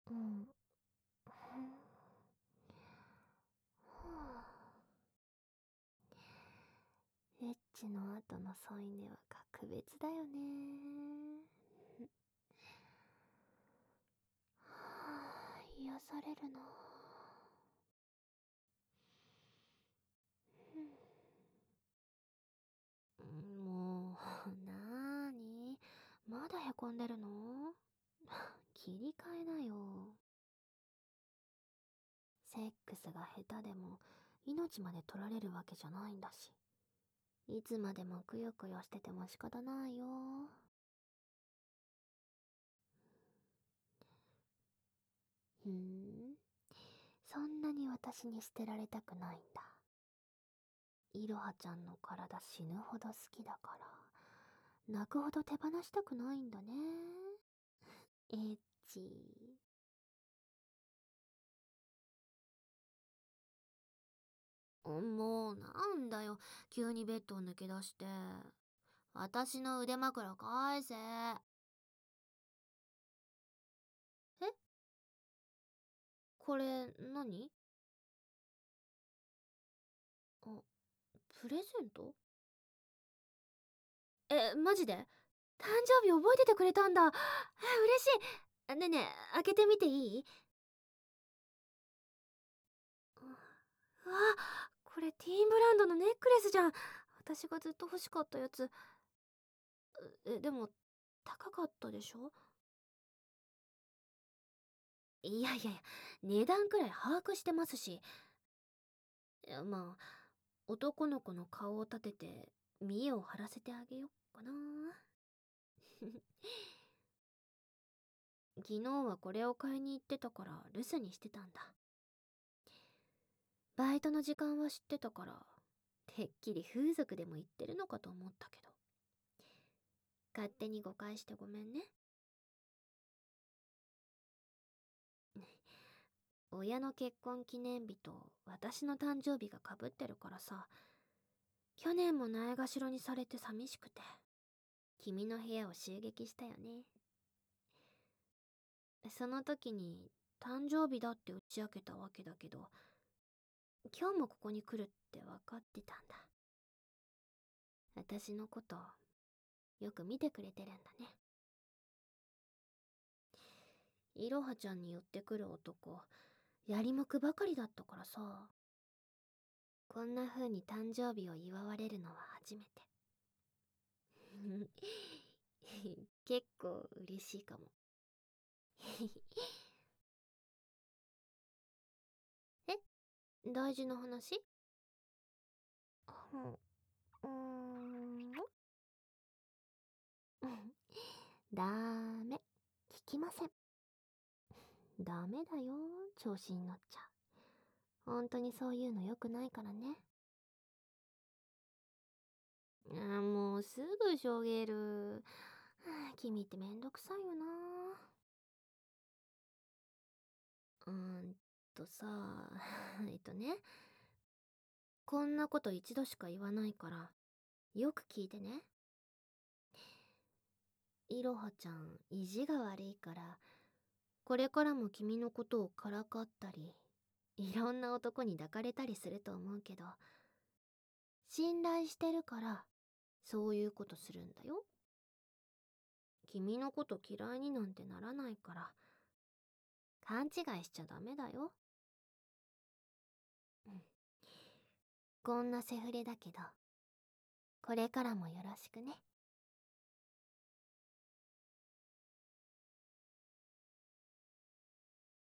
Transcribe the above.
うん。エッチの後の添い寝は格別だよね。癒されるな。もう、なーに、まだへこんでるの？切り替えなよ。セックスが下手でも命まで取られるわけじゃないんだし、いつまでもくよくよしてても仕方ないよ。ふーん、そんなに私に捨てられたくないんだ。いろはちゃんの体死ぬほど好きだから、泣くほど手放したくないんだね。エッチ。もうなんだよ、急にベッドを抜け出して。私の腕枕返せ。え、これ何？あ、プレゼント？マジで？誕生日覚えててくれたんだ。嬉しい。ねえねえ、開けてみていい？うわ、これティーンブランドのネックレスじゃん。私がずっと欲しかったやつ。でも、高かったでしょ？いやいやいや、値段くらい把握してますし。いや、まあ、男の子の顔を立てて、見栄を張らせてあげよっかな。昨日はこれを買いに行ってたから留守にしてたんだ。バイトの時間は知ってたから、てっきり風俗でも行ってるのかと思ったけど。勝手に誤解してごめんね。親の結婚記念日と私の誕生日がかぶってるからさ、去年もないがしろにされて寂しくて、君の部屋を襲撃したよね。その時に誕生日だって打ち明けたわけだけど、今日もここに来るって分かってたんだ。私のことよく見てくれてるんだね。いろはちゃんに寄ってくる男、やりもくばかりだったからさ、こんな風に誕生日を祝われるのは初めて。結構嬉しいかも。え、大事な話？うーん。ダメ。聞きません。ダメだよ、調子に乗っちゃ。本当にそういうの良くないからね。もうすぐしょげる。君ってめんどくさいよな。うーんさ、ね。こんなこと一度しか言わないから、よく聞いてね。いろはちゃん、意地が悪いから、これからも君のことをからかったり、いろんな男に抱かれたりすると思うけど、信頼してるから、そういうことするんだよ。君のこと嫌いになんてならないから、勘違いしちゃダメだよ。うん。こんなセフレだけど、これからもよろしくね。